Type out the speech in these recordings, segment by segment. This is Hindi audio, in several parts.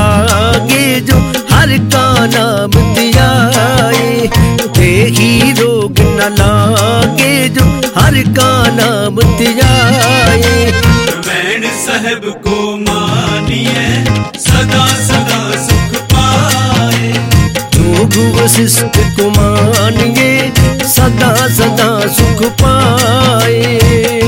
लागे जो हर का नाम धियाए, देही रोग न लागे जो हर का नाम धियाए। रमैन साहब को मानिए सदा सदा सुख पाए, जोग वशिष्ठ को मानिए सदा सदा सुख पाए।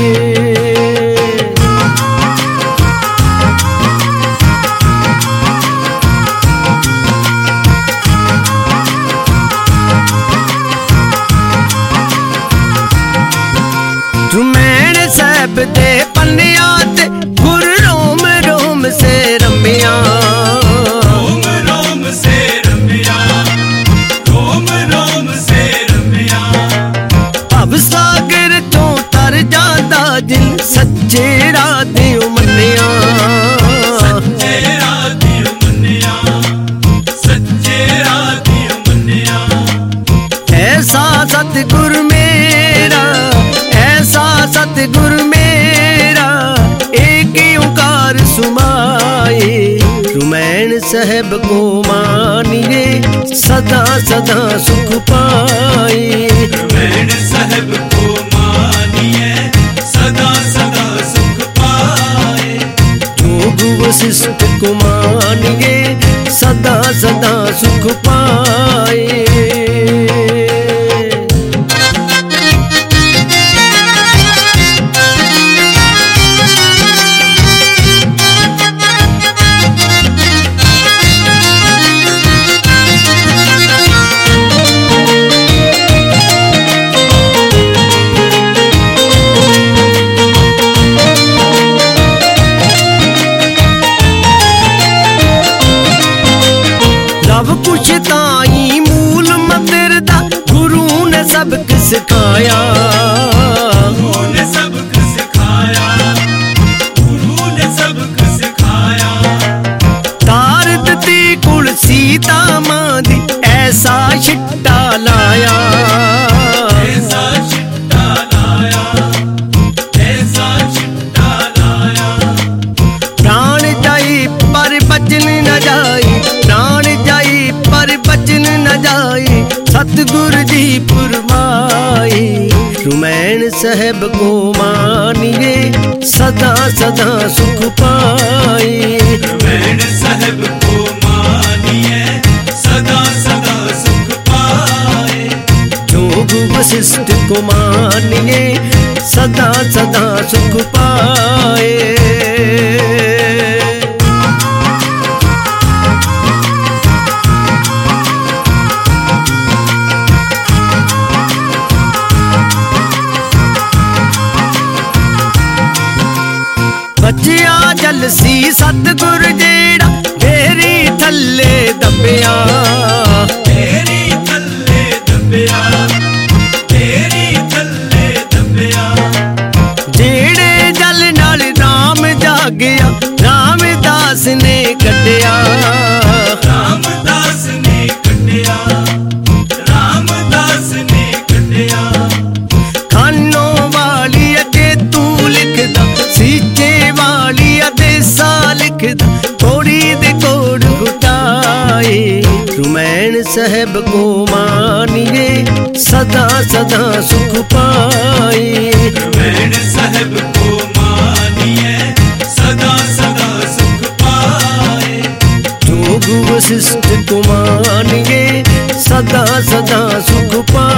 रमैन साहब दे पन्निया ते गुरु रोम रोम से रमिया, रोम रोम से रमिया, रोम रोम से रमिया। भव सागर तो तर जादा जिन सच्चे राधियों मन्निया, सच्चे राधियों मन्निया, सच्चे राधियों मन्निया। ऐसा सतगुरु मेरा, ऐसा सतगुरु मेरा, एक ओंकार सुमाए। रमैन साहब को मानिए सदा सदा सुख पाए। रमैन साहब को मानिए सदा सदा सुख पाए, जोग वशिष्ठ को मानिए सदा सदा सुख पाए। सब कुछ ताई मूल मंदिर दा गुरु ने सबक सिखाया, गुरु ने सबक सिखाया, गुरु ने सबक सिखाया। तार दती कुल सीता मां दी ऐसा छिट्टा लाया, ऐसा छिट्टा लाया, ऐसा छिट्टा लाया। प्राण जाई पर बचन न जाई, प्राण जाई पर बचन न जाई, सतगुरु जी फरमाए। रमैन साहब को मानिए सदा सदा सुख पाए। रमैन साहब को मानिए सदा सदा सुख पाए, जोग वशिष्ठ को मानिए सदा सदा सुख पाए। बचिया जलसी सतगुरु जेड़ा तेरी थल्ले दबिया, तेरी थल्ले दबिया, तेरी थल्ले दबिया। जेड़े जल नाल राम जागया रामदास ने कटिया, रामदास ने कटिया, रामदास ने कटिया। खानों वाली अजे तू लिखदा, सीचे वाली अदेसा लिखदा, कोड़ी दे कोड़ घुटाए। रमैन साहब को मानिए सदा सदा सुख पाए। रमैन साहब को मानिए सदा सदा सुख पाए, जोग वशिष्ठ को मानिए सदा सदा सुख पाए।